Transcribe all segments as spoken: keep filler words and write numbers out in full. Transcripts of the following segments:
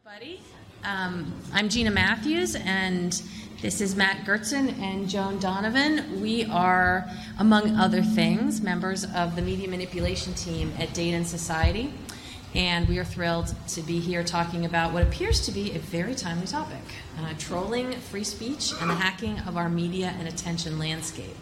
everybody. Um, I'm Gina Matthews, and this is Matt Gertzen and Joan Donovan. We are, among other things, members of the media manipulation team at Data and Society, and we are thrilled to be here talking about what appears to be a very timely topic, uh, trolling, free speech, and the hacking of our media and attention landscape.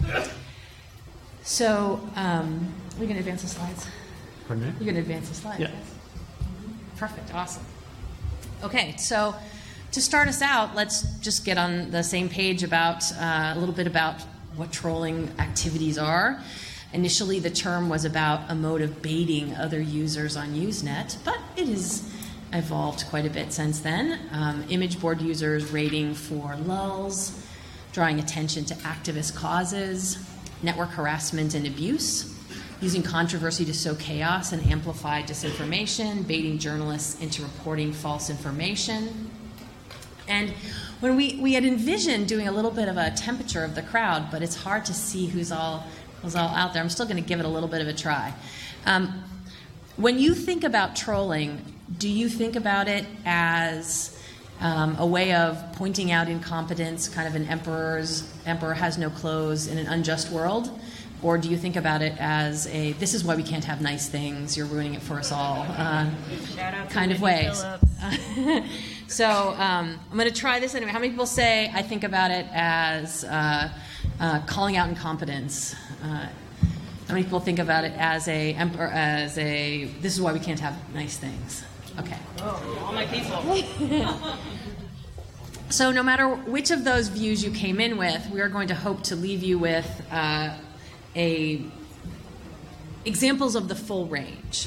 So, um, are we going to advance the slides? Pardon me? You're going to advance the slides? Yeah. Yes? Perfect, awesome. Okay, so to start us out, let's just get on the same page about uh, a little bit about what trolling activities are. Initially, the term was about a mode of baiting other users on Usenet, but it has evolved quite a bit since then. Um, image board users rating for lulls, drawing attention to activist causes, network harassment and abuse, using controversy to sow chaos and amplify disinformation, baiting journalists into reporting false information. And when we, we had envisioned doing a little bit of a temperature of the crowd, but it's hard to see who's all, who's all out there. I'm still going to give it a little bit of a try. Um, when you think about trolling, do you think about it as um, a way of pointing out incompetence, kind of an emperor's emperor has no clothes in an unjust world? Or do you think about it as a, this is why we can't have nice things, you're ruining it for us all, uh, kind of way? So um, I'm going to try this anyway. How many people say I think about it as uh, uh, calling out incompetence? Uh, how many people think about it as a, as a, this is why we can't have nice things? Okay. Oh, all my people. So no matter which of those views you came in with, we are going to hope to leave you with uh, a examples of the full range.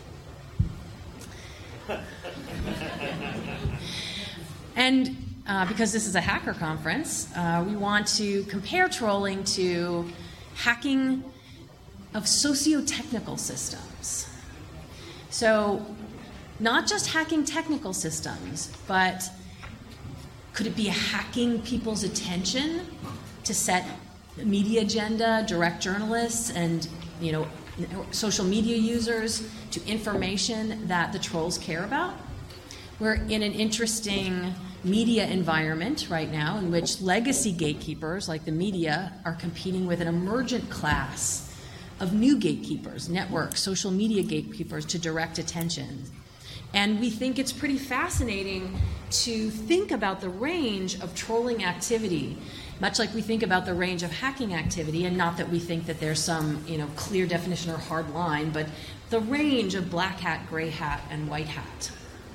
And uh, because this is a hacker conference, uh, we want to compare trolling to hacking of socio-technical systems. So not just hacking technical systems, but could it be hacking people's attention to set media agenda, direct journalists, and you know, social media users to information that the trolls care about? We're in an interesting media environment right now in which legacy gatekeepers like the media are competing with an emergent class of new gatekeepers, network, social media gatekeepers to direct attention. And we think it's pretty fascinating to think about the range of trolling activity, much like we think about the range of hacking activity, and not that we think that there's some you know, clear definition or hard line, but the range of black hat, gray hat, and white hat.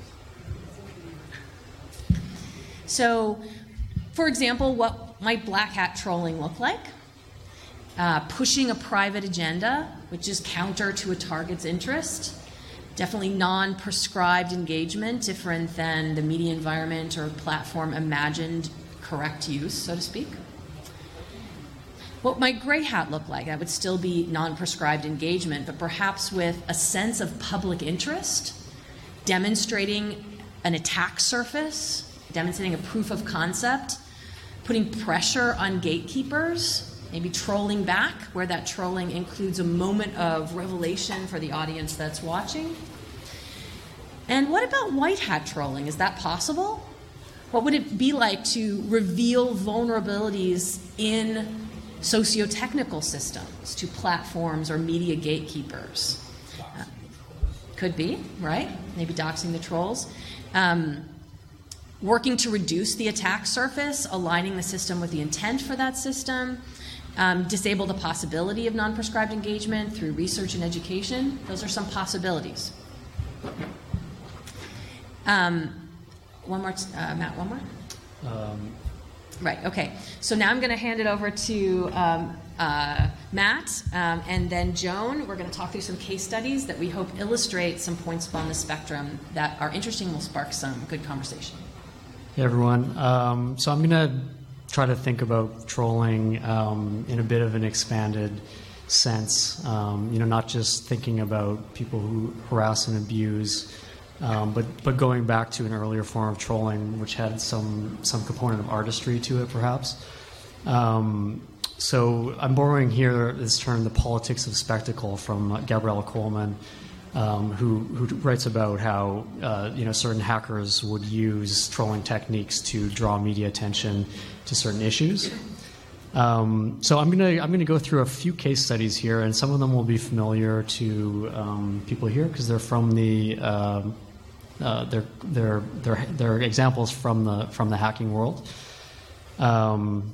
So, for example, what might black hat trolling look like? Uh, pushing a private agenda, which is counter to a target's interest. Definitely non-prescribed engagement, different than the media environment or platform imagined correct use, so to speak. What might gray hat look like? That would still be non-prescribed engagement, but perhaps with a sense of public interest, demonstrating an attack surface, demonstrating a proof of concept, putting pressure on gatekeepers, maybe trolling back, where that trolling includes a moment of revelation for the audience that's watching. And what about white hat trolling? Is that possible? What would it be like to reveal vulnerabilities in socio-technical systems to platforms or media gatekeepers? Uh, could be, right? Maybe doxing the trolls. Um, working to reduce the attack surface, aligning the system with the intent for that system. Um, disable the possibility of non-prescribed engagement through research and education. Those are some possibilities. Um, one more, uh, Matt, one more? Um. Right, okay. So now I'm going to hand it over to um, uh, Matt um, and then Joan. We're going to talk through some case studies that we hope illustrate some points upon the spectrum that are interesting and will spark some good conversation. Hey, everyone. Um, so I'm going to try to think about trolling um, in a bit of an expanded sense, um, you know, not just thinking about people who harass and abuse, um, but but going back to an earlier form of trolling, which had some some component of artistry to it, perhaps. Um, so I'm borrowing here this term, the politics of spectacle, from uh, Gabriella Coleman, um, who, who writes about how uh, you know certain hackers would use trolling techniques to draw media attention to certain issues. Um, so I'm gonna I'm gonna go through a few case studies here, and some of them will be familiar to um, people here because they're from the uh, uh, they're they're they're they're examples from the from the hacking world. Um,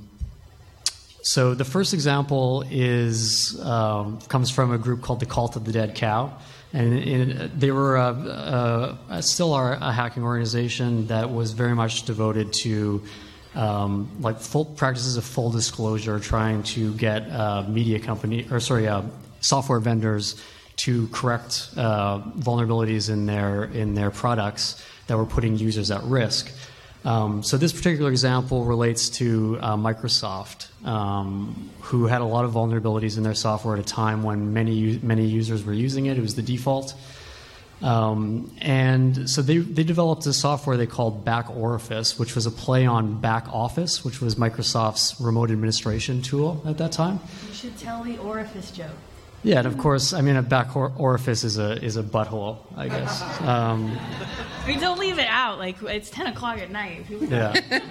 so the first example is um, comes from a group called the Cult of the Dead Cow, and it, they were uh, uh, still are a hacking organization that was very much devoted to um, like full practices of full disclosure, trying to get uh, media company or sorry uh, software vendors to correct uh, vulnerabilities in their in their products that were putting users at risk. Um, so this particular example relates to uh, Microsoft, um, who had a lot of vulnerabilities in their software at a time when many many users were using it. It was the default. Um, and so they, they developed a software they called Back Orifice, which was a play on Back Office, which was Microsoft's remote administration tool at that time. You should tell the orifice joke. Yeah, and of course, I mean, a back or- orifice is a is a butthole, I guess. Um, I mean, don't leave it out. Like, it's ten o'clock at night. People yeah.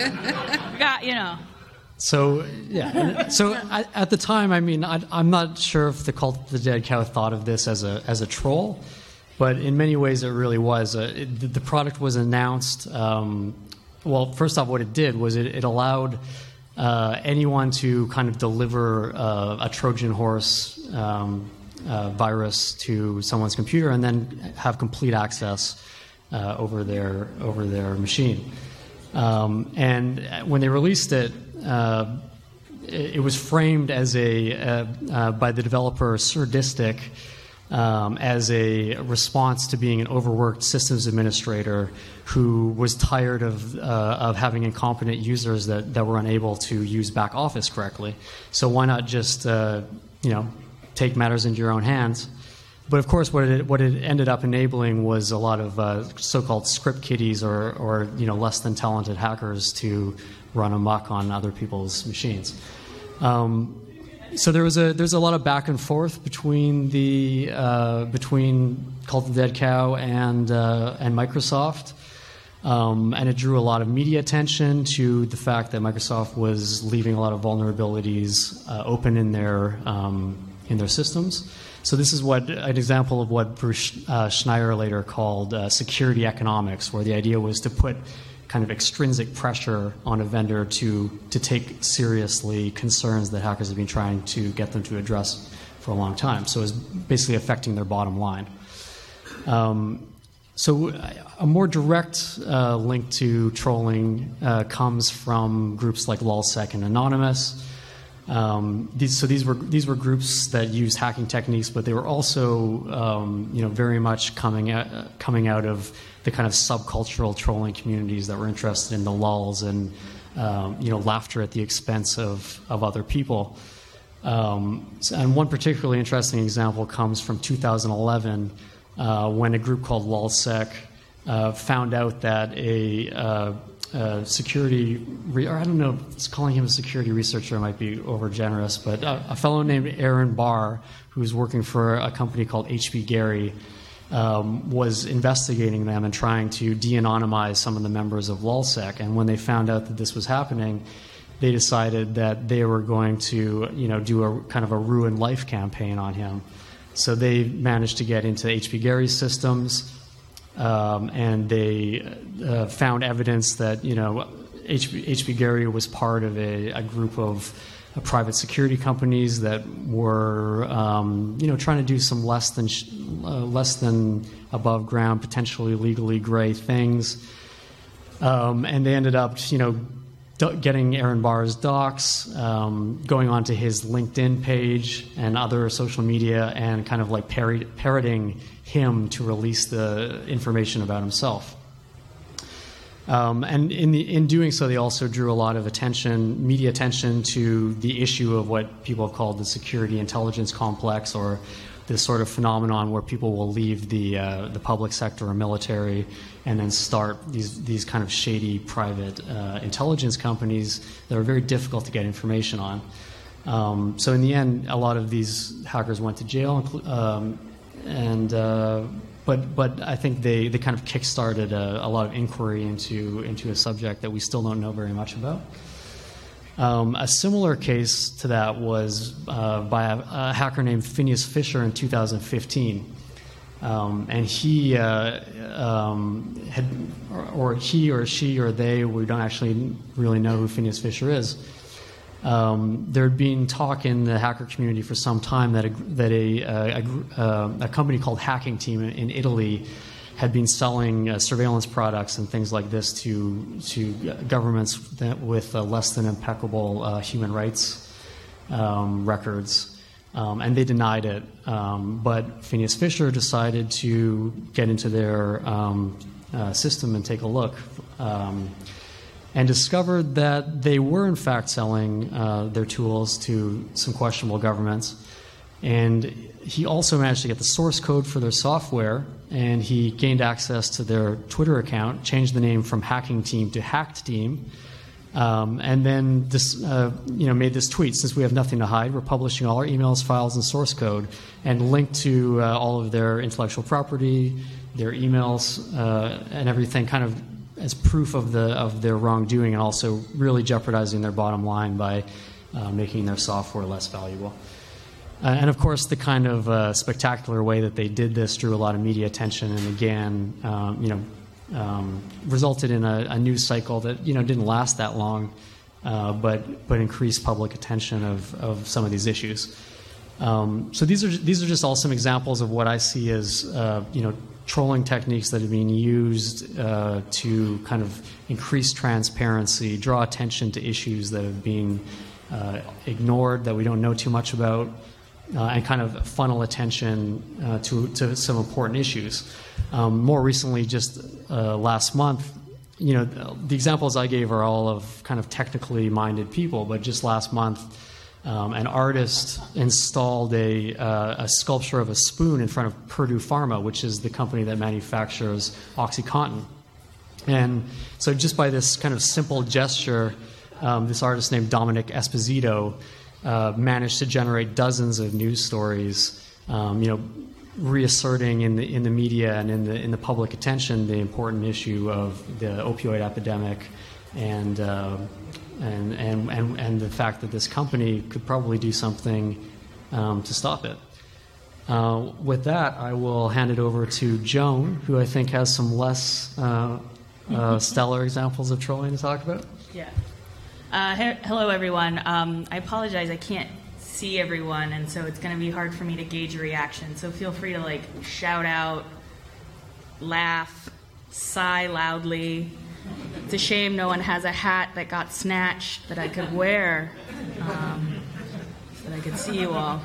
got, you know. So, yeah. So at, at the time, I mean, I, I'm not sure if the Cult of the Dead Cow thought of this as a as a troll, but in many ways it really was. Uh, it, the product was announced. Um, well, first off, what it did was it, it allowed uh, anyone to kind of deliver uh, a Trojan horse um, uh, virus to someone's computer and then have complete access uh, over their over their machine. Um, and when they released it, uh, it, it was framed as a uh, uh, by the developer Surdistic um, as a response to being an overworked systems administrator who was tired of uh, of having incompetent users that, that were unable to use back office correctly. So why not just uh, you know take matters into your own hands? But of course, what it what it ended up enabling was a lot of uh, so-called script kiddies or or you know less than talented hackers to run amok on other people's machines. Um, so there was a there's a lot of back and forth between the uh, between Cult of the Dead Cow and uh, and Microsoft, um, and it drew a lot of media attention to the fact that Microsoft was leaving a lot of vulnerabilities uh, open in their um, in their systems. So this is what an example of what Bruce uh, Schneier later called uh, security economics, where the idea was to put kind of extrinsic pressure on a vendor to to take seriously concerns that hackers have been trying to get them to address for a long time. So it's basically affecting their bottom line. Um, so a more direct uh, link to trolling uh, comes from groups like LulzSec and Anonymous. Um, these, so these were these were groups that used hacking techniques, but they were also um, you know very much coming out, uh, coming out of the kind of subcultural trolling communities that were interested in the lulz and um, you know laughter at the expense of of other people. Um, and one particularly interesting example comes from two thousand eleven uh, when a group called LulzSec uh, found out that a uh, Uh, security, re- or I don't know, it's calling him a security researcher might be overgenerous, but uh, a fellow named Aaron Barr, who's working for a company called H P Gary, um, was investigating them and trying to de-anonymize some of the members of LulzSec. And when they found out that this was happening, they decided that they were going to, you know, do a kind of a ruin life campaign on him. So they managed to get into H P Gary's systems. Um, and they uh, found evidence that you know H P, H P Gary was part of a, a group of uh, private security companies that were um, you know trying to do some less than sh- uh, less than above ground, potentially legally gray things, um, and they ended up you know do- getting Aaron Barr's docs, um, going onto his LinkedIn page and other social media, and kind of like parrot- parroting him to release the information about himself. Um, and in, the, in doing so, they also drew a lot of attention, media attention to the issue of what people have called the security intelligence complex, or this sort of phenomenon where people will leave the uh, the public sector or military and then start these these kind of shady private uh, intelligence companies that are very difficult to get information on. Um, so in the end, a lot of these hackers went to jail. Um, and uh, but but I think they, they kind of kickstarted a, a lot of inquiry into into a subject that we still don't know very much about. Um, a similar case to that was uh, by a, a hacker named Phineas Fisher in two thousand fifteen. Um, and he uh, um, had, or, or he or she or they, we don't actually really know who Phineas Fisher is. Um, there had been talk in the hacker community for some time that a, that a, a, a, a company called Hacking Team in Italy had been selling uh, surveillance products and things like this to to governments that, with uh, less than impeccable uh, human rights um, records. Um, and they denied it. Um, but Phineas Fisher decided to get into their um, uh, system and take a look, um, and discovered that they were in fact selling uh, their tools to some questionable governments. And he also managed to get the source code for their software, and he gained access to their Twitter account, changed the name from Hacking Team to Hacked Team. Um, and then this, uh, you know, made this tweet: since we have nothing to hide, we're publishing all our emails, files, and source code, and linked to uh, all of their intellectual property, their emails, uh, and everything, kind of as proof of the of their wrongdoing, and also really jeopardizing their bottom line by uh, making their software less valuable. Uh, and of course, the kind of uh, spectacular way that they did this drew a lot of media attention, and again, um, you know. Um, resulted in a, a news cycle that you know didn't last that long, uh, but but increased public attention of, of some of these issues. Um, so these are these are just all some examples of what I see as uh, you know trolling techniques that have been used uh, to kind of increase transparency, draw attention to issues that have been uh, ignored, that we don't know too much about, uh, and kind of funnel attention uh, to to some important issues. Um, more recently, just uh, last month, you know, the examples I gave are all of kind of technically minded people, but just last month, um, an artist installed a, uh, a sculpture of a spoon in front of Purdue Pharma, which is the company that manufactures OxyContin. And so just by this kind of simple gesture, um, this artist named Dominic Esposito uh, managed to generate dozens of news stories, um, you know, reasserting in the in the media and in the in the public attention the important issue of the opioid epidemic, and uh, and, and and and the fact that this company could probably do something um, to stop it. Uh, with that, I will hand it over to Joan, who I think has some less uh, uh, stellar examples of trolling to talk about. Yeah. Uh, he- hello, everyone. Um, I apologize. I can't see everyone, and so it's going to be hard for me to gauge a reaction. So feel free to like shout out, laugh, sigh loudly. It's a shame no one has a hat that got snatched that I could wear, um, so that I could see you all.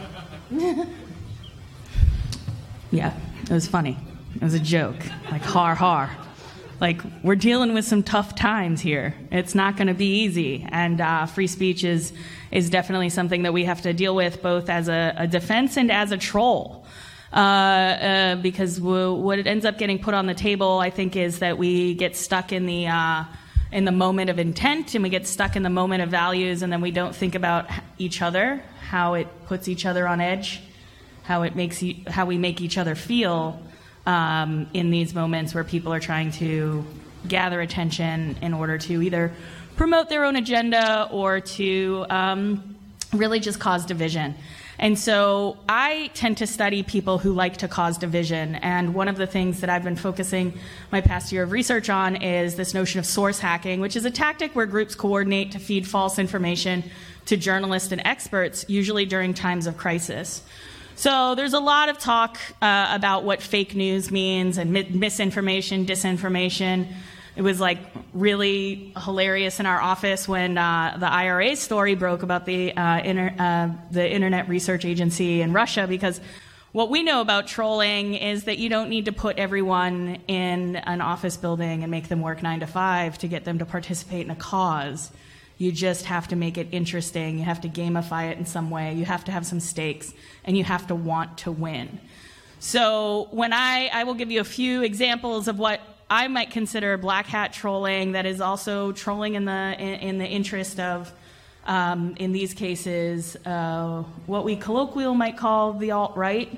Yeah, it was funny. It was a joke, like har har. Like, we're dealing with some tough times here. It's not going to be easy, and uh, free speech is is definitely something that we have to deal with, both as a, a defense and as a troll. Uh, uh, because w- what it ends up getting put on the table, I think, is that we get stuck in the uh, in the moment of intent, and we get stuck in the moment of values, and then we don't think about each other, how it puts each other on edge, how it makes e- how we make each other feel. Um, in these moments where people are trying to gather attention in order to either promote their own agenda or to um, really just cause division. And so I tend to study people who like to cause division. And one of the things that I've been focusing my past year of research on is this notion of source hacking, which is a tactic where groups coordinate to feed false information to journalists and experts, usually during times of crisis. So there's a lot of talk uh, about what fake news means and mi- misinformation, disinformation. It was like really hilarious in our office when uh, the I R A story broke about the uh, inter- uh, the Internet Research Agency in Russia, because what we know about trolling is that you don't need to put everyone in an office building and make them work nine to five to get them to participate in a cause. You just have to make it interesting. You have to gamify it in some way. You have to have some stakes, and you have to want to win. So when I, I will give you a few examples of what I might consider black hat trolling that is also trolling in the in, in the interest of, um, in these cases, uh, what we colloquially might call the alt-right.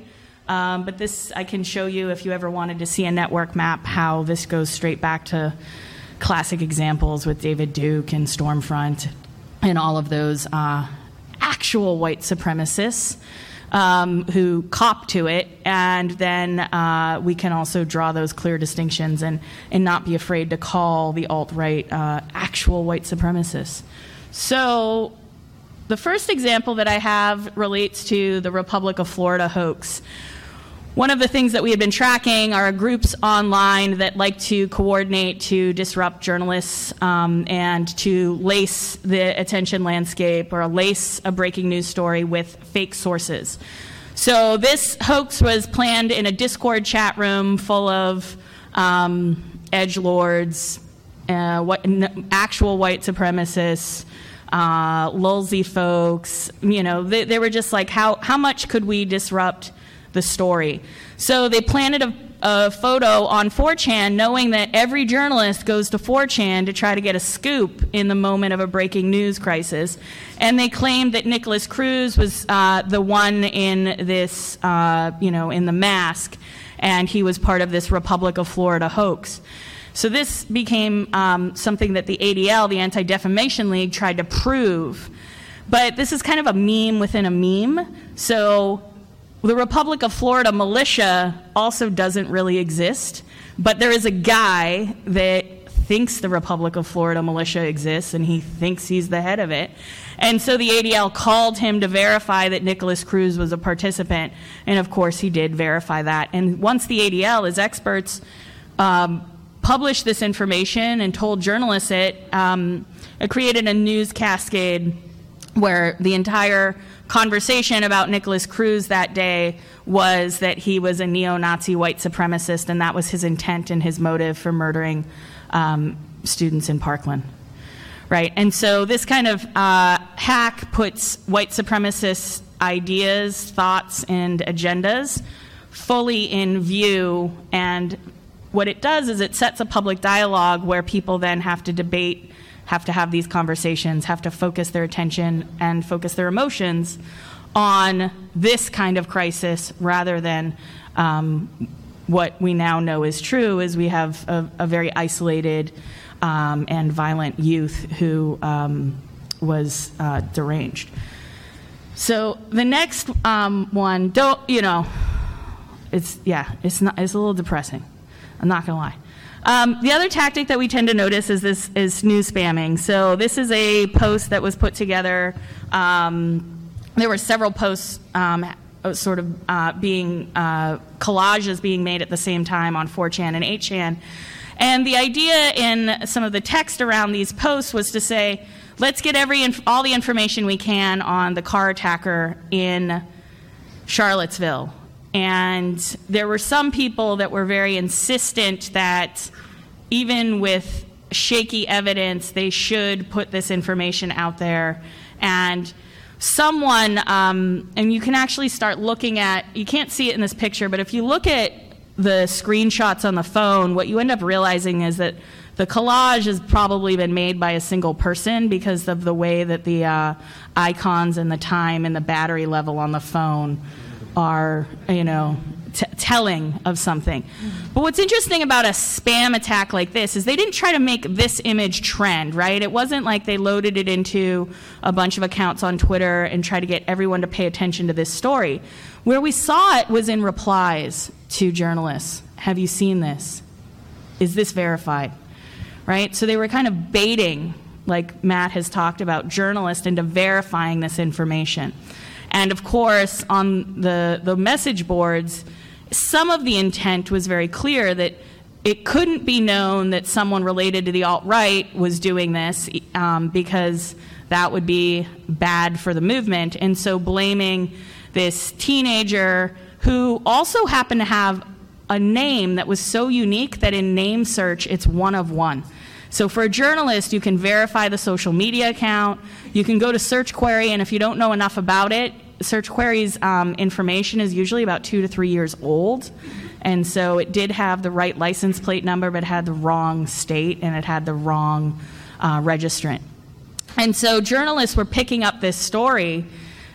Um, but this, I can show you if you ever wanted to see a network map, how this goes straight back to classic examples with David Duke and Stormfront and all of those uh, actual white supremacists um, who cop to it. And then uh, we can also draw those clear distinctions and, and not be afraid to call the alt-right uh, actual white supremacists. So the first example that I have relates to the Republic of Florida hoax. One of the things that we have been tracking are groups online that like to coordinate to disrupt journalists um, and to lace the attention landscape or lace a breaking news story with fake sources. So this hoax was planned in a Discord chat room full of um, edgelords, uh, what, n- actual white supremacists, uh, lulzy folks. You know, they, they were just like, how, how much could we disrupt the story? So they planted a, a photo on four chan, knowing that every journalist goes to four chan to try to get a scoop in the moment of a breaking news crisis. And they claimed that Nicholas Cruz was uh, the one in this, uh, you know, in the mask, and he was part of this Republic of Florida hoax. So this became um, something that the A D L, the Anti-Defamation League, tried to prove. But this is kind of a meme within a meme. So the Republic of Florida militia also doesn't really exist, but there is a guy that thinks the Republic of Florida militia exists, and he thinks he's the head of it. And so the A D L called him to verify that Nicholas Cruz was a participant, and of course he did verify that. And once the A D L, as experts, um, published this information and told journalists it, um, it created a news cascade where the entire conversation about Nicholas Cruz that day was that he was a neo-Nazi white supremacist, and that was his intent and his motive for murdering um, students in Parkland, right? And so this kind of uh, hack puts white supremacist ideas, thoughts, and agendas fully in view, and what it does is it sets a public dialogue where people then have to debate, have to have these conversations, have to focus their attention and focus their emotions on this kind of crisis rather than um, what we now know is true, is we have a, a very isolated um, and violent youth who um, was uh, deranged. So the next um, one, don't, you know, it's, yeah, it's not, it's a little depressing. I'm not going to lie. Um, the other tactic that we tend to notice is this is news spamming. So this is a post that was put together. Um, there were several posts um, sort of uh, being, uh, collages being made at the same time on four chan and eight chan. And the idea in some of the text around these posts was to say, let's get every inf- all the information we can on the car attacker in Charlottesville. And there were some people that were very insistent that even with shaky evidence, they should put this information out there. And someone, um, and you can actually start looking at, you can't see it in this picture, but if you look at the screenshots on the phone, what you end up realizing is that the collage has probably been made by a single person because of the way that the uh, icons and the time and the battery level on the phone are, you know, t- telling of something. But what's interesting about a spam attack like this is they didn't try to make this image trend, right? It wasn't like they loaded it into a bunch of accounts on Twitter and tried to get everyone to pay attention to this story. Where we saw it was in replies to journalists. Have you seen this? Is this verified? Right? So they were kind of baiting, like Matt has talked about, journalists into verifying this information. And of course, on the, the message boards, some of the intent was very clear that it couldn't be known that someone related to the alt-right was doing this um, because that would be bad for the movement. And so blaming this teenager who also happened to have a name that was so unique that in name search, it's one of one. So for a journalist, you can verify the social media account. You can go to Search Query, and if you don't know enough about it, Search Query's um, information is usually about two to three years old. And so it did have the right license plate number, but it had the wrong state, and it had the wrong uh, registrant. And so journalists were picking up this story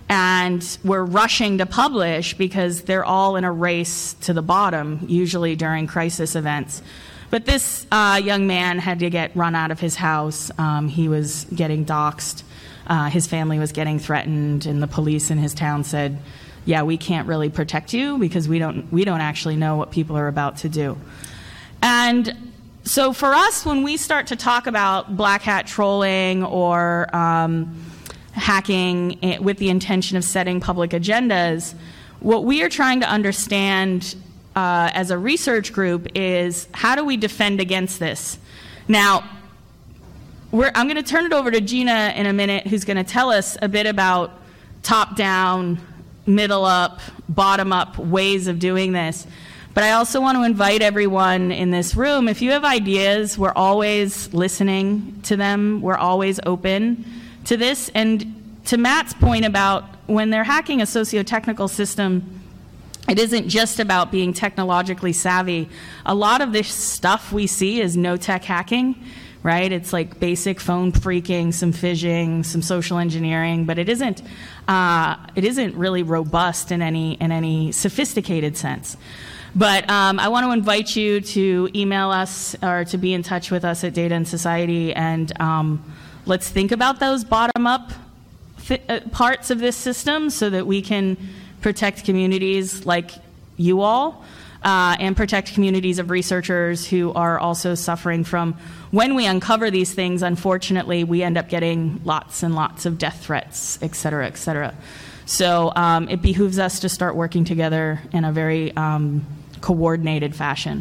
and we're rushing to publish because they're all in a race to the bottom, usually during crisis events. But this uh, young man had to get run out of his house. Um, he was getting doxxed. Uh, his family was getting threatened, and the police in his town said, yeah, we can't really protect you because we don't we don't actually know what people are about to do. And so for us, when we start to talk about black hat trolling or um, hacking with the intention of setting public agendas, what we are trying to understand uh, as a research group is how do we defend against this? Now, we're, I'm going to turn it over to Gina in a minute, who's going to tell us a bit about top-down, middle-up, bottom-up ways of doing this. But I also want to invite everyone in this room, if you have ideas, we're always listening to them. We're always open to this. And to Matt's point about when they're hacking a socio-technical system, it isn't just about being technologically savvy. A lot of this stuff we see is no-tech hacking, right? It's like basic phone phreaking, some phishing, some social engineering, but it isn't, uh, it isn't really robust in any, in any sophisticated sense. But um, I want to invite you to email us or to be in touch with us at Data and Society, and um, let's think about those bottom-up fi- uh, parts of this system so that we can protect communities like you all uh, and protect communities of researchers who are also suffering from, when we uncover these things, unfortunately, we end up getting lots and lots of death threats, et cetera, et cetera. So um, it behooves us to start working together in a very um, coordinated fashion.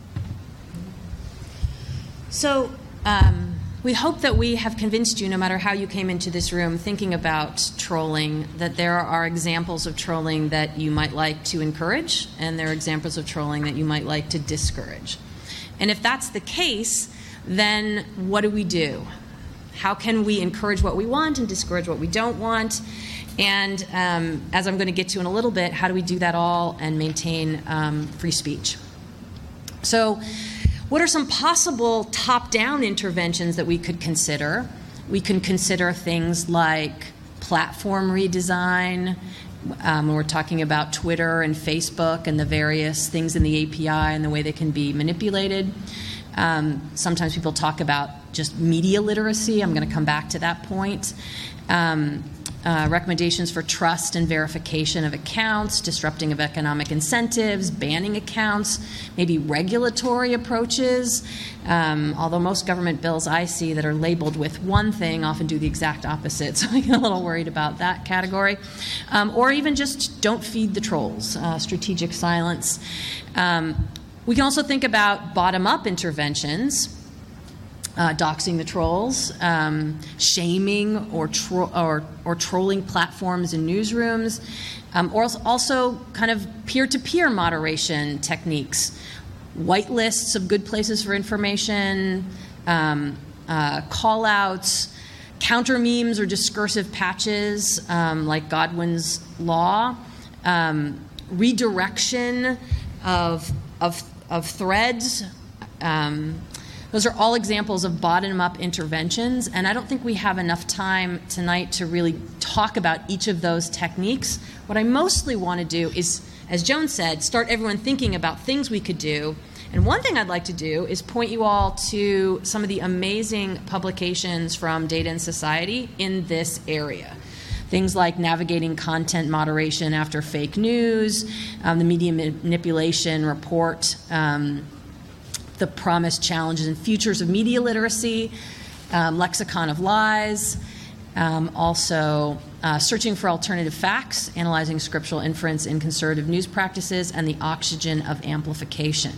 So um, we hope that we have convinced you, no matter how you came into this room thinking about trolling, that there are examples of trolling that you might like to encourage, and there are examples of trolling that you might like to discourage. And if that's the case, then what do we do? How can we encourage what we want and discourage what we don't want? And um, as I'm going to get to in a little bit, how do we do that all and maintain um, free speech? So what are some possible top-down interventions that we could consider? We can consider things like platform redesign. Um, we're talking about Twitter and Facebook and the various things in the A P I and the way they can be manipulated. Um, sometimes people talk about just media literacy. I'm going to come back to that point. Um, Uh, recommendations for trust and verification of accounts, disrupting of economic incentives, banning accounts, maybe regulatory approaches, um, although most government bills I see that are labeled with one thing often do the exact opposite, so I get a little worried about that category. Um, or even just don't feed the trolls, uh, strategic silence. Um, we can also think about bottom-up interventions. Uh, doxing the trolls, um, shaming or, tro- or or trolling platforms and newsrooms, um, or also kind of peer-to-peer moderation techniques, white lists of good places for information, um, uh, call-outs, counter memes or discursive patches um, like Godwin's Law, um, redirection of of of threads. Um, Those are all examples of bottom-up interventions, and I don't think we have enough time tonight to really talk about each of those techniques. What I mostly want to do is, as Joan said, start everyone thinking about things we could do. And one thing I'd like to do is point you all to some of the amazing publications from Data and Society in this area. Things like navigating content moderation after fake news, um, the media manipulation report, um, the promised challenges and futures of media literacy, um, lexicon of lies, um, also uh, searching for alternative facts, analyzing scriptural inference in conservative news practices, and the oxygen of amplification.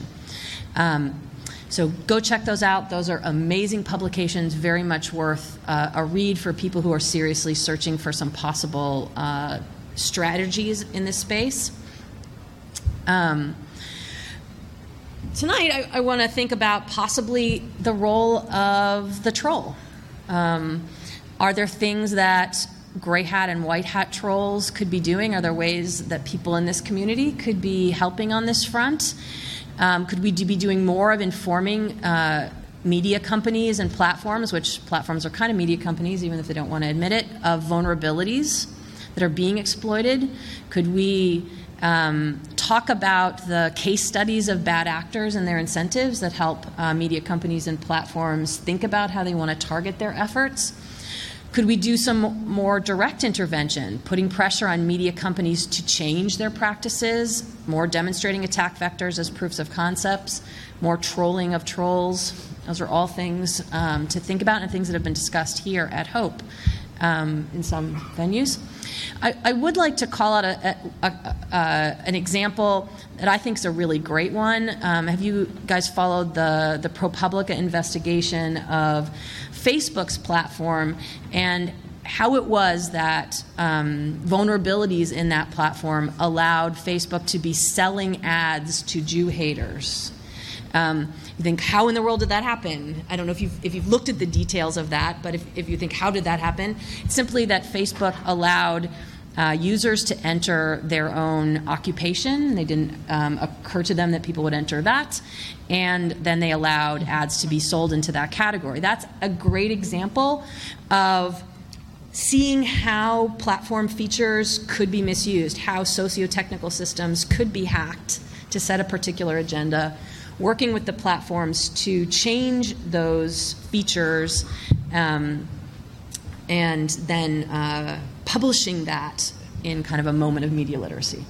Um, so go check those out. Those are amazing publications, very much worth uh, a read for people who are seriously searching for some possible uh, strategies in this space. Um, Tonight, I, I want to think about possibly the role of the troll. Um, are there things that gray hat and white hat trolls could be doing? Are there ways that people in this community could be helping on this front? Um, could we do, be doing more of informing uh, media companies and platforms, which platforms are kind of media companies, even if they don't want to admit it, of vulnerabilities that are being exploited? Could we um, talk about the case studies of bad actors and their incentives that help uh, media companies and platforms think about how they want to target their efforts? Could we do some more direct intervention, putting pressure on media companies to change their practices, more demonstrating attack vectors as proofs of concepts, more trolling of trolls? Those are all things um, to think about and things that have been discussed here at Hope um, in some venues. I, I would like to call out a, a, a, a, an example that I think is a really great one. Um, have you guys followed the, the ProPublica investigation of Facebook's platform and how it was that um, vulnerabilities in that platform allowed Facebook to be selling ads to Jew haters? Um, you think, how in the world did that happen? I don't know if you've, if you've looked at the details of that, but if, if you think, how did that happen? It's simply that Facebook allowed uh, users to enter their own occupation. They didn't um, occur to them that people would enter that. And then they allowed ads to be sold into that category. That's a great example of seeing how platform features could be misused, how socio-technical systems could be hacked to set a particular agenda, working with the platforms to change those features, um, and then uh, publishing that in kind of a moment of media literacy.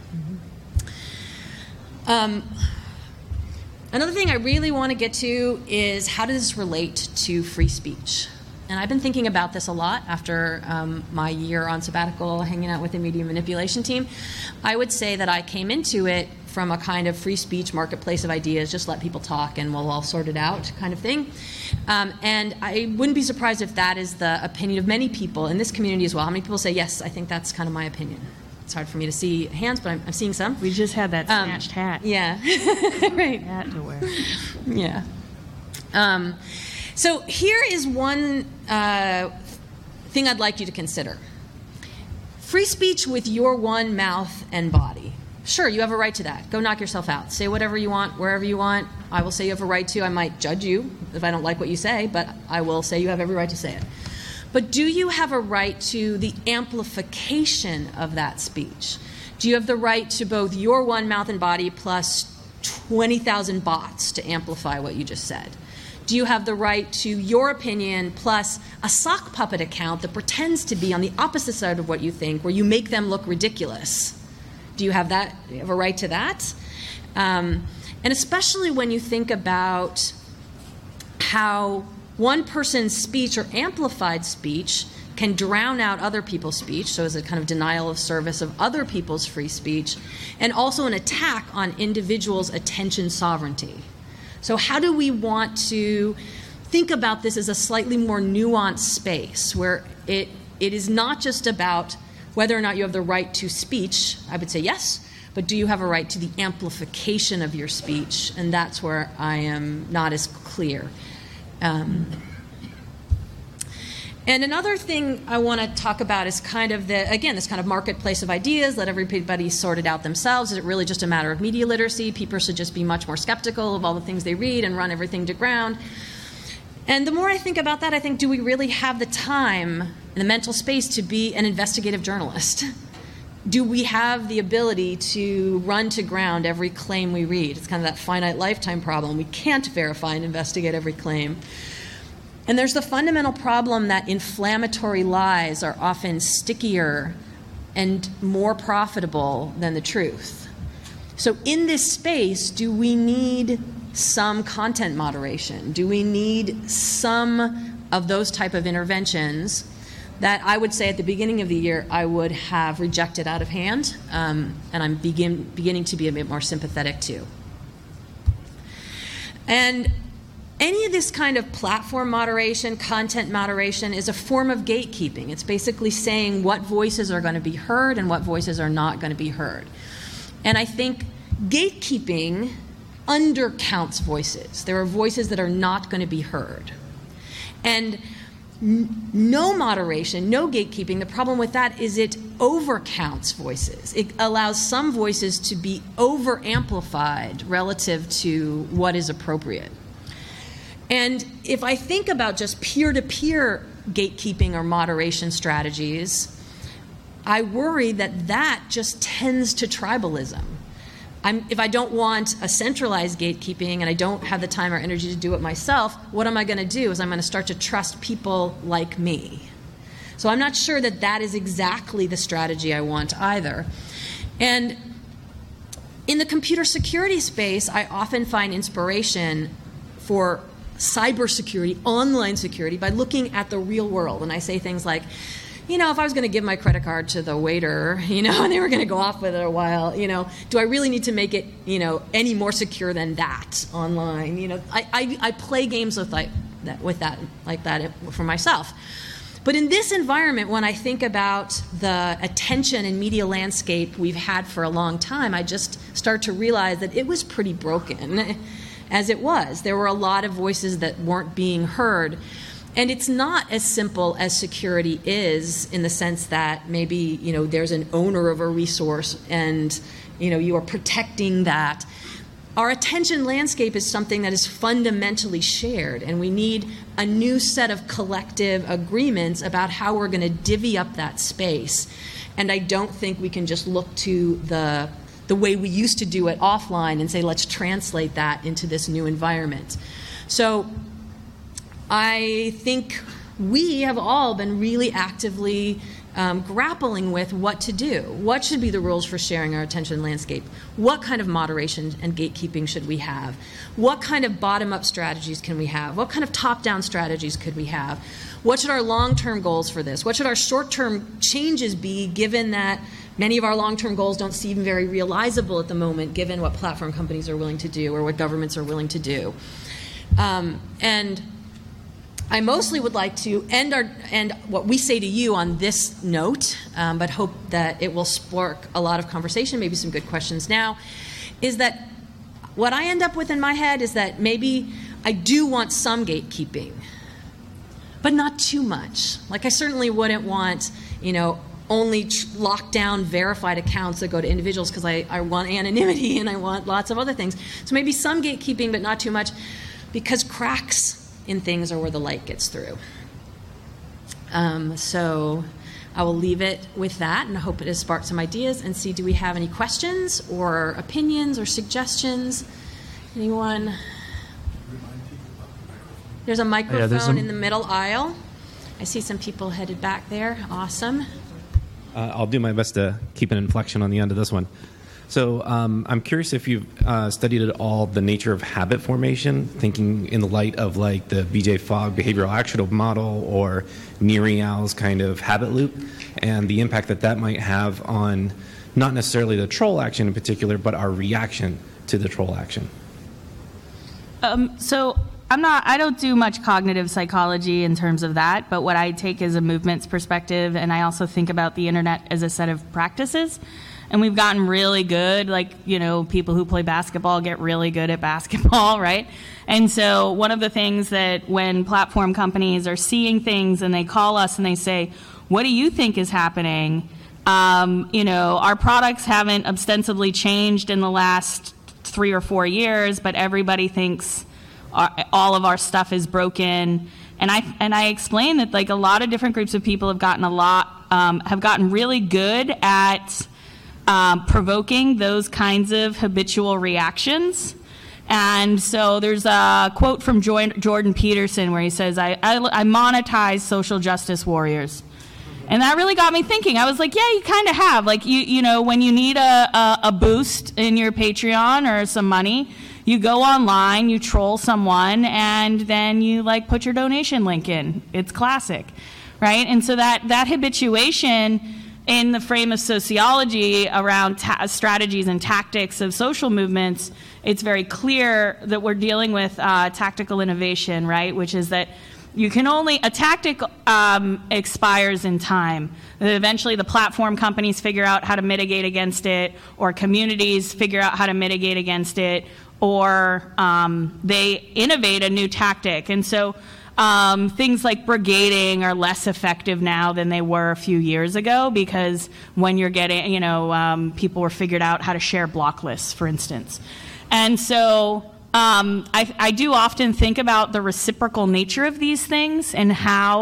Mm-hmm. Um, another thing I really want to get to is how does this relate to free speech? And I've been thinking about this a lot after um, my year on sabbatical hanging out with the media manipulation team. I would say that I came into it from a kind of free speech marketplace of ideas, just let people talk and we'll all sort it out kind of thing. Um, and I wouldn't be surprised if that is the opinion of many people in this community as well. How many people say, yes, I think that's kind of my opinion? It's hard for me to see hands, but I'm, I'm seeing some. We just had that Um, snatched hat. Yeah. Right. Hat to wear. Yeah. Um, so here is one uh, thing I'd like you to consider. Free speech with your one mouth and body. Sure, you have a right to that. Go knock yourself out. Say whatever you want, wherever you want. I will say you have a right to. I might judge you if I don't like what you say, but I will say you have every right to say it. But do you have a right to the amplification of that speech? Do you have the right to both your one mouth and body plus twenty thousand bots to amplify what you just said? Do you have the right to your opinion plus a sock puppet account that pretends to be on the opposite side of what you think, where you make them look ridiculous? Do you have that? Do you have a right to that? Um, and especially when you think about how one person's speech or amplified speech can drown out other people's speech, so as a kind of denial of service of other people's free speech, and also an attack on individuals' attention sovereignty. So how do we want to think about this as a slightly more nuanced space where it it is not just about whether or not you have the right to speech? I would say yes, but do you have a right to the amplification of your speech? And that's where I am not as clear. Um, and another thing I want to talk about is kind of the, again, this kind of marketplace of ideas, let everybody sort it out themselves. Is it really just a matter of media literacy? People should just be much more skeptical of all the things they read and run everything to ground. And the more I think about that, I think, do we really have the time and the mental space to be an investigative journalist? Do we have the ability to run to ground every claim we read? It's kind of that finite lifetime problem. We can't verify and investigate every claim. And there's the fundamental problem that inflammatory lies are often stickier and more profitable than the truth. So in this space, do we need some content moderation? Do we need some of those type of interventions that I would say at the beginning of the year I would have rejected out of hand, um, and I'm begin, beginning to be a bit more sympathetic to? And any of this kind of platform moderation, content moderation, is a form of gatekeeping. It's basically saying what voices are going to be heard and what voices are not going to be heard. And I think gatekeeping undercounts voices. There are voices that are not going to be heard. And n- no moderation, no gatekeeping, the problem with that is it overcounts voices. It allows some voices to be over-amplified relative to what is appropriate. And if I think about just peer-to-peer gatekeeping or moderation strategies, I worry that that just tends to tribalism. I'm, if I don't want a centralized gatekeeping and I don't have the time or energy to do it myself, what am I going to do is I'm going to start to trust people like me. So I'm not sure that that is exactly the strategy I want either. And in the computer security space, I often find inspiration for cybersecurity, online security, by looking at the real world. And I say things like, you know, if I was going to give my credit card to the waiter, you know, and they were going to go off with it a while, you know, do I really need to make it, you know, any more secure than that online? You know, I, I, I play games with like that, with that, like that for myself. But in this environment, when I think about the attention and media landscape we've had for a long time, I just start to realize that it was pretty broken as it was. There were a lot of voices that weren't being heard. And it's not as simple as security is, in the sense that maybe, you know, there's an owner of a resource and, you know, you are protecting that. Our attention landscape is something that is fundamentally shared, and we need a new set of collective agreements about how we're going to divvy up that space. And I don't think we can just look to the the way we used to do it offline and say, let's translate that into this new environment. So I think we have all been really actively um, grappling with what to do. What should be the rules for sharing our attention landscape? What kind of moderation and gatekeeping should we have? What kind of bottom-up strategies can we have? What kind of top-down strategies could we have? What should our long-term goals for this? What should our short-term changes be, given that many of our long-term goals don't seem very realizable at the moment, given what platform companies are willing to do or what governments are willing to do? Um, and I mostly would like to end our end what we say to you on this note, um, but hope that it will spark a lot of conversation, maybe some good questions now, is that what I end up with in my head is that maybe I do want some gatekeeping, but not too much. Like, I certainly wouldn't want, you know, only tr- locked down verified accounts that go to individuals, because I, I want anonymity and I want lots of other things. So maybe some gatekeeping, but not too much, because cracks in things are where the light gets through. Um, so I will leave it with that, and I hope it has sparked some ideas, and see, do we have any questions or opinions or suggestions? Anyone? There's a microphone yeah, there's a... in the middle aisle. I see some people headed back there. Awesome. Uh, I'll do my best to keep an inflection on the end of this one. So um, I'm curious if you've uh, studied at all the nature of habit formation, thinking in the light of like the B J Fogg behavioral action model or Neary-Al's kind of habit loop, and the impact that that might have on not necessarily the troll action in particular, but our reaction to the troll action. Um, so I'm not, I don't do much cognitive psychology in terms of that, but what I take is a movements perspective, and I also think about the internet as a set of practices. And we've gotten really good, like, you know, people who play basketball get really good at basketball, right? And so one of the things that when platform companies are seeing things and they call us and they say, what do you think is happening? Um, you know, our products haven't ostensibly changed in the last three or four years, but everybody thinks our, all of our stuff is broken. And I and I explain that, like, a lot of different groups of people have gotten a lot, um, have gotten really good at Um, provoking those kinds of habitual reactions. And so there's a quote from Jordan Peterson where he says, I, I, I monetize social justice warriors. And that really got me thinking. I was like, yeah, you kind of have. Like, you you know, when you need a, a, a boost in your Patreon or some money, you go online, you troll someone, and then you, like, put your donation link in. It's classic, right? And so that, that habituation in the frame of sociology around ta- strategies and tactics of social movements, it's very clear that we're dealing with uh, tactical innovation, right? Which is that you can only, a tactic um, expires in time. Eventually the platform companies figure out how to mitigate against it, or communities figure out how to mitigate against it, or um, they innovate a new tactic. And so Um, things like brigading are less effective now than they were a few years ago, because when you're getting, you know, um, people were figured out how to share block lists, for instance. And so um, I, I do often think about the reciprocal nature of these things and how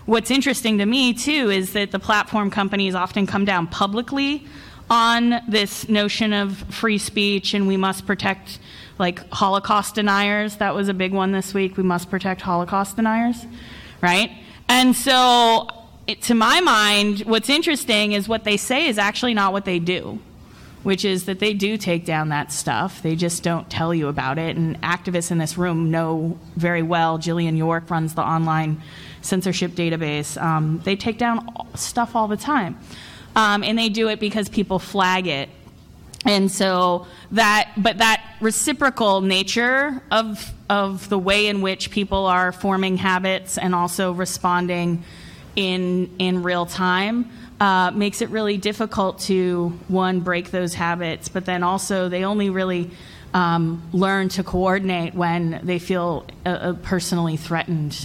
what's interesting to me, too, is that the platform companies often come down publicly on this notion of free speech, and we must protect, like, Holocaust deniers. That was a big one this week. We must protect Holocaust deniers, right? And so, it, to my mind, what's interesting is what they say is actually not what they do, which is that they do take down that stuff. They just don't tell you about it. And activists in this room know very well. Jillian York runs the online censorship database. Um, they take down stuff all the time. Um, and they do it because people flag it. And so that, but that reciprocal nature of, of the way in which people are forming habits and also responding in, in real time uh, makes it really difficult to, one, break those habits, but then also they only really um, learn to coordinate when they feel uh, uh, personally threatened.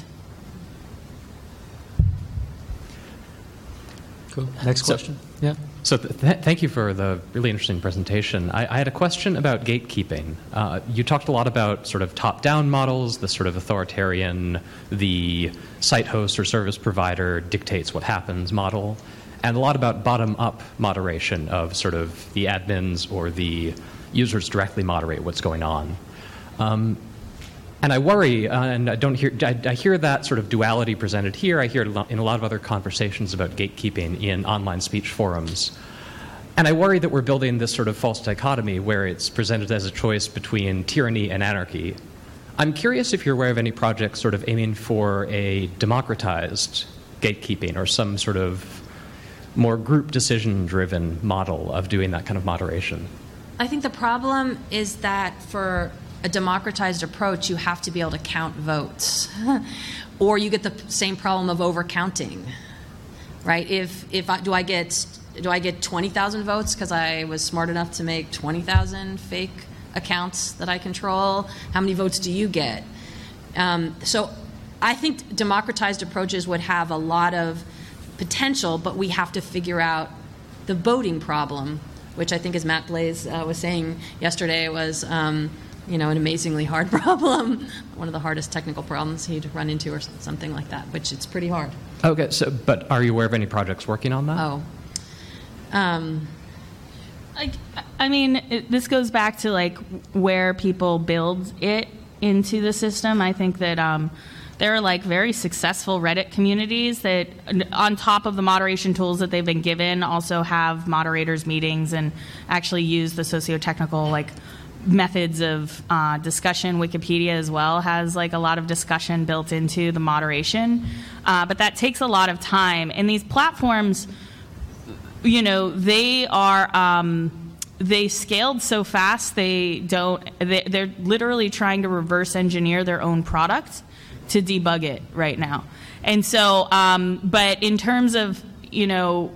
Cool. Next question. So, yeah. So th- th- thank you for the really interesting presentation. I, I had a question about gatekeeping. Uh, you talked a lot about sort of top-down models, the sort of authoritarian, the site host or service provider dictates what happens model, and a lot about bottom-up moderation of sort of the admins or the users directly moderate what's going on. Um, And I worry, uh, and I don't hear. I, I hear that sort of duality presented here. I hear it in a lot of other conversations about gatekeeping in online speech forums, and I worry that we're building this sort of false dichotomy where it's presented as a choice between tyranny and anarchy. I'm curious if you're aware of any projects sort of aiming for a democratized gatekeeping or some sort of more group decision-driven model of doing that kind of moderation. I think the problem is that for a democratized approach, you have to be able to count votes, or you get the same problem of overcounting, right? If if I, do I get do I get twenty thousand votes because I was smart enough to make twenty thousand fake accounts that I control? How many votes do you get? Um, so, I think democratized approaches would have a lot of potential, but we have to figure out the voting problem, which I think, as Matt Blaze uh, was saying yesterday, was. Um, you know, an amazingly hard problem, one of the hardest technical problems he'd run into or something like that, which it's pretty hard. Okay, so, but are you aware of any projects working on that? Oh. Um, Like, I mean, it, this goes back to, like, where people build it into the system. I think that um, there are, like, very successful Reddit communities that, on top of the moderation tools that they've been given, also have moderators meetings and actually use the socio-technical, like, methods of uh, discussion. Wikipedia as well has like a lot of discussion built into the moderation, uh, but that takes a lot of time. And these platforms, you know, they are um, they scaled so fast. They don't. They, they're literally trying to reverse engineer their own product to debug it right now. And so, um, but in terms of you know,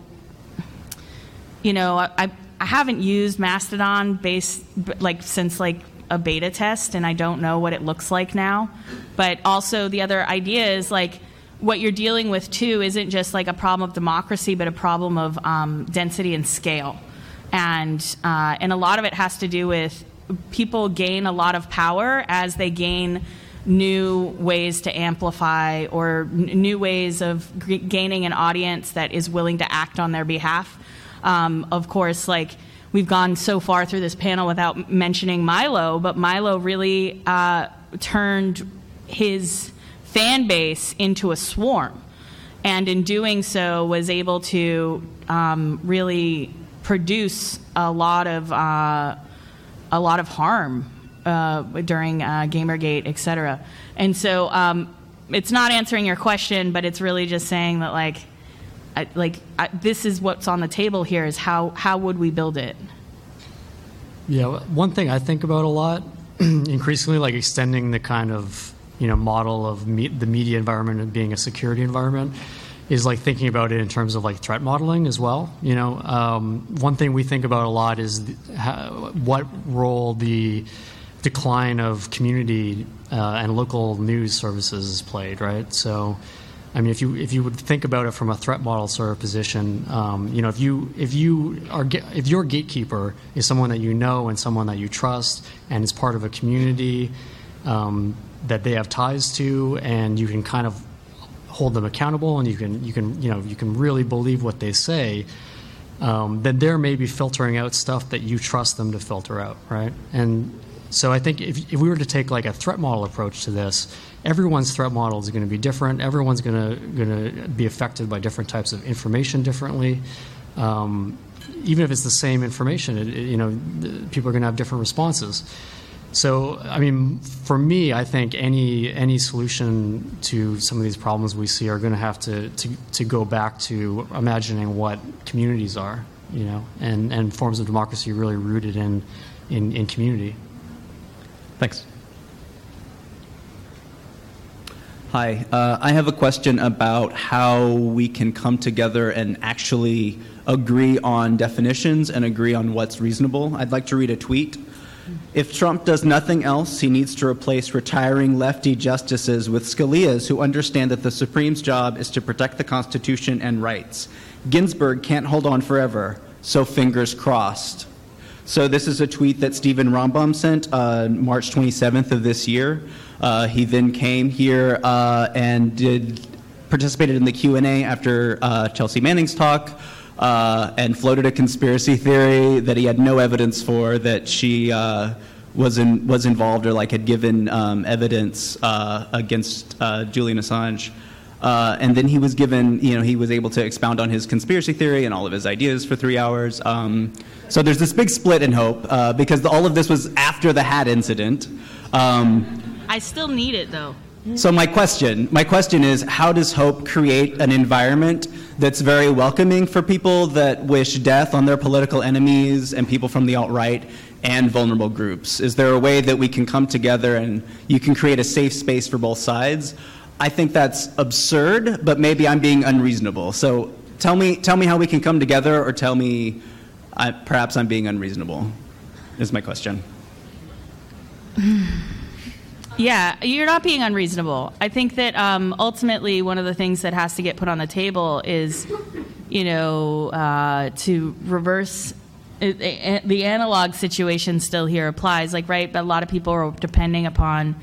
you know, I. I haven't used Mastodon base like since like a beta test, and I don't know what it looks like now. But also the other idea is like what you're dealing with too isn't just like a problem of democracy, but a problem of um, density and scale, and uh, and a lot of it has to do with people gain a lot of power as they gain new ways to amplify or n- new ways of g- gaining an audience that is willing to act on their behalf. Um, of course, like we've gone so far through this panel without mentioning Milo, but Milo really uh, turned his fan base into a swarm, and in doing so was able to um, really produce a lot of uh, a lot of harm uh, during uh, Gamergate, et cetera. And so um, it's not answering your question, but it's really just saying that like. I, like I, this is what's on the table here is how how would we build it? Yeah, one thing I think about a lot, increasingly like extending the kind of you know model of me, the media environment and being a security environment, is like thinking about it in terms of like threat modeling as well. You know, um, one thing we think about a lot is the, how, what role the decline of community uh, and local news services has played, right? So. I mean, if you if you would think about it from a threat model sort of position, um, you know, if you if you are if your gatekeeper is someone that you know and someone that you trust and is part of a community um, that they have ties to, and you can kind of hold them accountable and you can you can you know you can really believe what they say, um, then they're maybe filtering out stuff that you trust them to filter out, right? And so I think if, if we were to take like a threat model approach to this, everyone's threat model is going to be different. Everyone's going to going to be affected by different types of information differently. Um, even if it's the same information, it, it, you know, people are going to have different responses. So, I mean, for me, I think any any solution to some of these problems we see are going to have to, to, to go back to imagining what communities are, you know, and, and forms of democracy really rooted in, in, in community. Thanks. Hi, uh, I have a question about how we can come together and actually agree on definitions and agree on what's reasonable. I'd like to read a tweet. If Trump does nothing else, he needs to replace retiring lefty justices with Scalias who understand that the Supreme's job is to protect the Constitution and rights. Ginsburg can't hold on forever, so fingers crossed. So this is a tweet that Stephen Rambam sent uh, March twenty-seventh of this year. Uh, he then came here uh, and did participated in the Q and A after uh, Chelsea Manning's talk. Uh, and floated a conspiracy theory that he had no evidence for, that she uh, was in, was involved or like had given um, evidence uh, against uh, Julian Assange. Uh, and then he was given, you know, he was able to expound on his conspiracy theory and all of his ideas for three hours. Um, so there's this big split in Hope uh, because the, all of this was after the hat incident. Um, I still need it, though. So my question, my question is, how does Hope create an environment that's very welcoming for people that wish death on their political enemies and people from the alt-right and vulnerable groups? Is there a way that we can come together and you can create a safe space for both sides? I think that's absurd, but maybe I'm being unreasonable. So tell me, tell me how we can come together, or tell me I, perhaps I'm being unreasonable, is my question. Yeah, you're not being unreasonable. I think that um, ultimately one of the things that has to get put on the table is, you know, uh, to reverse it, it, the analog situation still here applies. Like, right, a lot of people are depending upon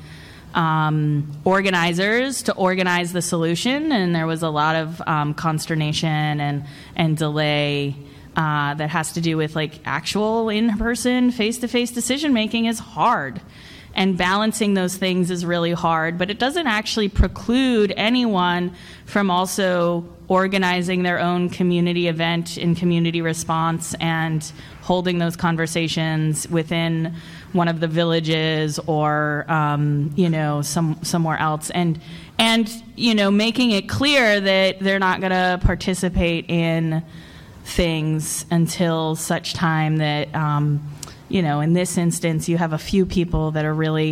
um, organizers to organize the solution, and there was a lot of um, consternation and and delay uh, that has to do with like actual in-person, face-to-face decision making is hard. And balancing those things is really hard, but it doesn't actually preclude anyone from also organizing their own community event in community response and holding those conversations within one of the villages or um, you know some somewhere else, and and you know making it clear that they're not going to participate in things until such time that. Um, You know, in this instance, you have a few people that are really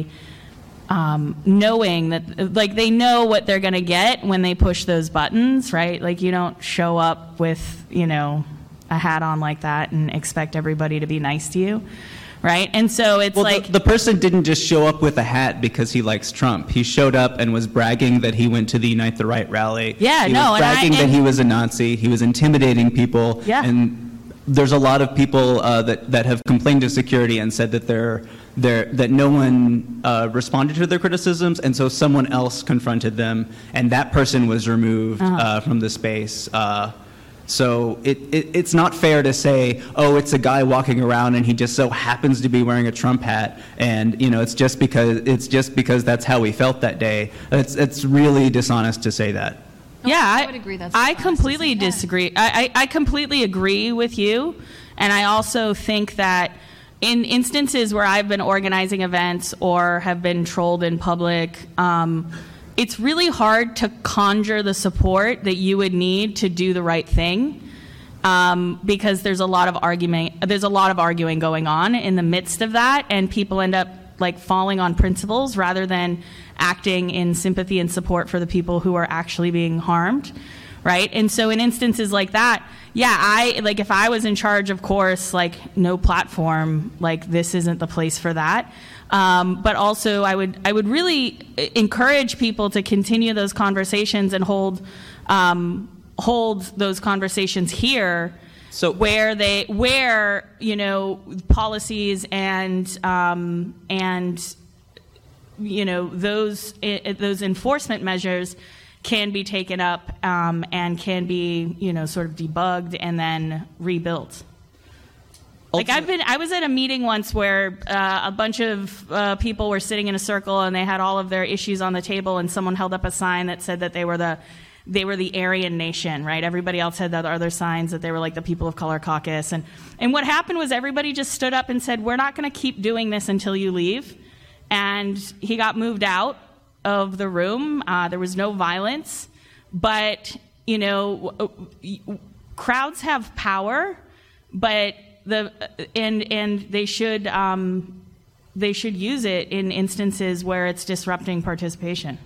um, knowing that, like, they know what they're going to get when they push those buttons, right? Like, you don't show up with, you know, a hat on like that and expect everybody to be nice to you, right? And so it's well, like... The, the person didn't just show up with a hat because he likes Trump. He showed up and was bragging that he went to the Unite the Right rally. Yeah, he no, was and I- bragging that and- he was a Nazi. He was intimidating people. Yeah. And there's a lot of people uh, that, that have complained to security and said that they're, they're, that no one uh, responded to their criticisms, and so someone else confronted them, and that person was removed Uh-huh. uh, from the space. Uh, so it, it, it's not fair to say, oh, it's a guy walking around and he just so happens to be wearing a Trump hat, and you know it's just because it's just because that's how he felt that day. It's it's really dishonest to say that. Yeah, I, I would agree that's I honest, completely isn't it? disagree. I, I, I completely agree with you, and I also think that in instances where I've been organizing events or have been trolled in public, um, it's really hard to conjure the support that you would need to do the right thing, um, because there's a lot of argument. There's a lot of arguing going on in the midst of that, and people end up like falling on principles rather than acting in sympathy and support for the people who are actually being harmed, right? And so in instances like that, yeah, I like if I was in charge, of course, like no platform, like this isn't the place for that. Um, but also, I would I would really encourage people to continue those conversations and hold um, hold those conversations here. So where they where you know policies and um, and you know those I, those enforcement measures can be taken up um, and can be, you know, sort of debugged and then rebuilt. Like I've been, I was at a meeting once where uh, a bunch of uh, people were sitting in a circle and they had all of their issues on the table, and someone held up a sign that said that they were the they were the Aryan nation, right? Everybody else had the other signs that they were like the people of color caucus. And, and what happened was everybody just stood up and said, we're not going to keep doing this until you leave. And he got moved out of the room. Uh, there was no violence. But, you know, crowds have power, but the and and they should um, they should use it in instances where it's disrupting participation.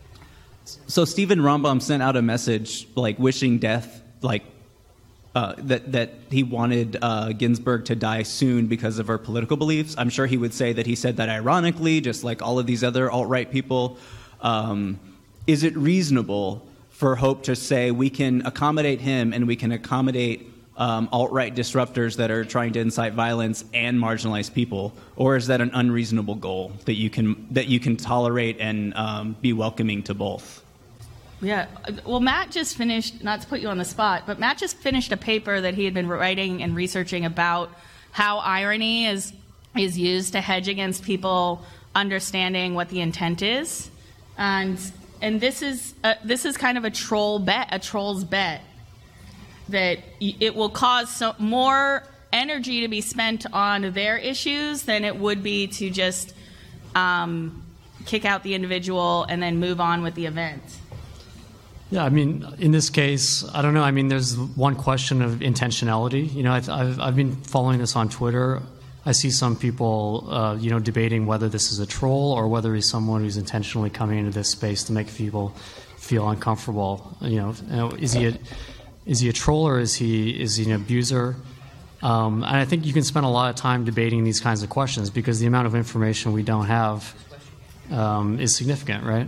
So Stephen Rambam sent out a message, like wishing death, like uh, that that he wanted uh, Ginsburg to die soon because of her political beliefs. I'm sure he would say that he said that ironically, just like all of these other alt-right people. Um, is it reasonable for Hope to say we can accommodate him and we can accommodate um, alt-right disruptors that are trying to incite violence and marginalize people, or is that an unreasonable goal that you can that you can tolerate and um, be welcoming to both? Yeah, well, Matt just finished, not to put you on the spot, but Matt just finished a paper that he had been writing and researching about how irony is is used to hedge against people understanding what the intent is, and and this is a, this is kind of a troll bet, a troll's bet, that it will cause so, more energy to be spent on their issues than it would be to just um, kick out the individual and then move on with the event. Yeah, I mean, in this case, I don't know. I mean, there's one question of intentionality. You know, I've, I've, I've been following this on Twitter. I see some people, uh, you know, debating whether this is a troll or whether he's someone who's intentionally coming into this space to make people feel uncomfortable. You know, is he a, is he a troll or is he is he an abuser? Um, and I think you can spend a lot of time debating these kinds of questions because the amount of information we don't have um, is significant, right?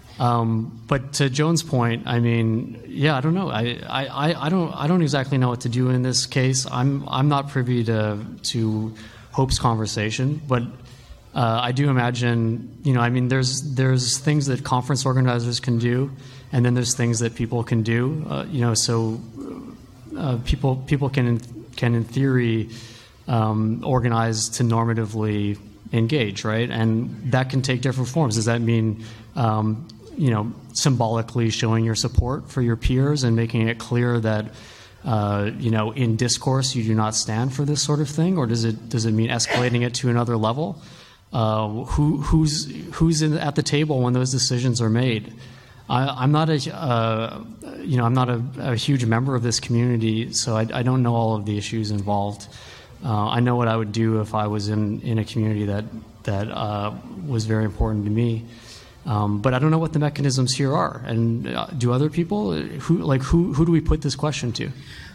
Um, but to Joan's point, I mean, yeah, I don't know. I, I, I don't I don't exactly know what to do in this case. I'm I'm not privy to to Hope's conversation, but uh, I do imagine, you know, I mean, there's there's things that conference organizers can do, and then there's things that people can do. Uh, you know, so uh, people people can can in theory um, organize to normatively engage, right? And that can take different forms. Does that mean um, you know, symbolically showing your support for your peers and making it clear that, uh, you know, in discourse you do not stand for this sort of thing, or does it does it mean escalating it to another level? Uh, who who's who's in, at the table when those decisions are made? I, I'm not a uh, you know I'm not a, a huge member of this community, so I, I don't know all of the issues involved. Uh, I know what I would do if I was in, in a community that that uh, was very important to me. Um, but I don't know what the mechanisms here are, and uh, do other people who like who who do we put this question to?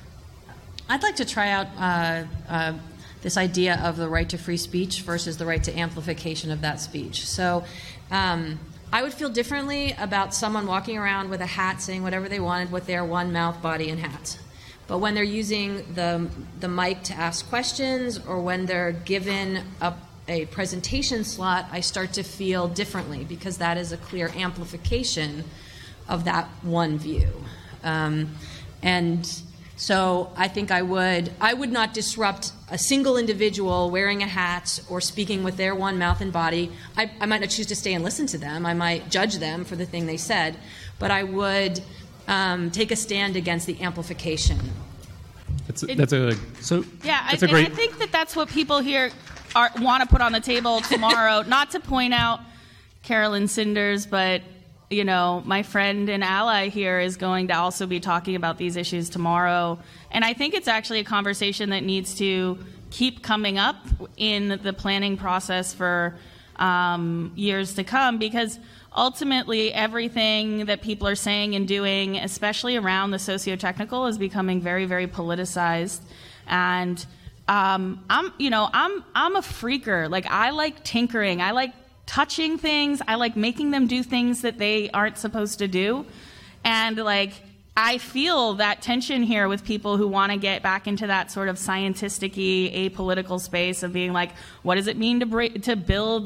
I'd like to try out uh, uh, this idea of the right to free speech versus the right to amplification of that speech. So um, I would feel differently about someone walking around with a hat saying whatever they wanted with their one mouth, body, and hat. But when they're using the the mic to ask questions, or when they're given a a presentation slot, I start to feel differently because that is a clear amplification of that one view. Um, and so I think I would I would not disrupt a single individual wearing a hat or speaking with their one mouth and body. I, I might not choose to stay and listen to them. I might judge them for the thing they said, but I would um, take a stand against the amplification. That's a, that's a so yeah. That's I, a great. I think that that's what people here are, want to put on the table tomorrow. Not to point out Carolyn Cinders, but you know, my friend and ally here is going to also be talking about these issues tomorrow, and I think it's actually a conversation that needs to keep coming up in the planning process for um, years to come, because ultimately everything that people are saying and doing, especially around the socio-technical, is becoming very, very politicized. And um, I'm, you know, I'm I'm a freaker. Like, I like tinkering. I like touching things. I like making them do things that they aren't supposed to do. And like, I feel that tension here with people who want to get back into that sort of scientific-y, apolitical space of being like, what does it mean to bra- to build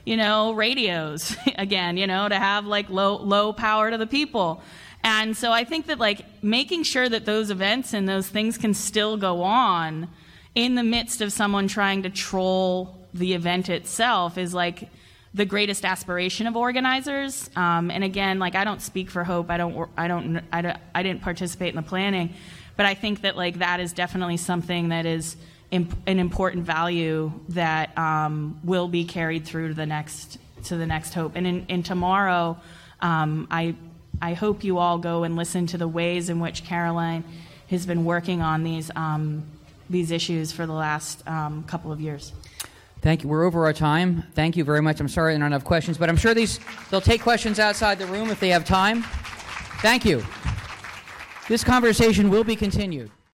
you know, radios again, you know, to have like low low power to the people. And so I think that like making sure that those events and those things can still go on in the midst of someone trying to troll the event itself is like the greatest aspiration of organizers. Um, and again, like I don't speak for Hope. I don't. I don't. I don't. I didn't participate in the planning, but I think that like that is definitely something that is imp- an important value that um, will be carried through to the next to the next Hope. And in, in tomorrow, um, I I hope you all go and listen to the ways in which Caroline has been working on these um, these issues for the last um, couple of years. Thank you. We're over our time. Thank you very much. I'm sorry there aren't enough questions, but I'm sure these they'll take questions outside the room if they have time. Thank you. This conversation will be continued.